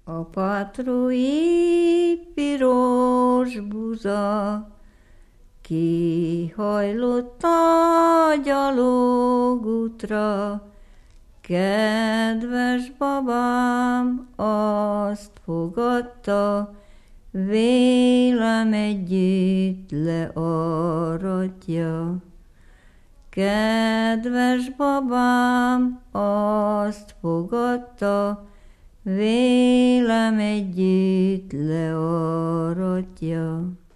A patrói piros buza kihajlott a gyalogútra, kedves babám azt fogadta, vélem együtt learatja. Kedves babám azt fogadta, vélem együtt learatja.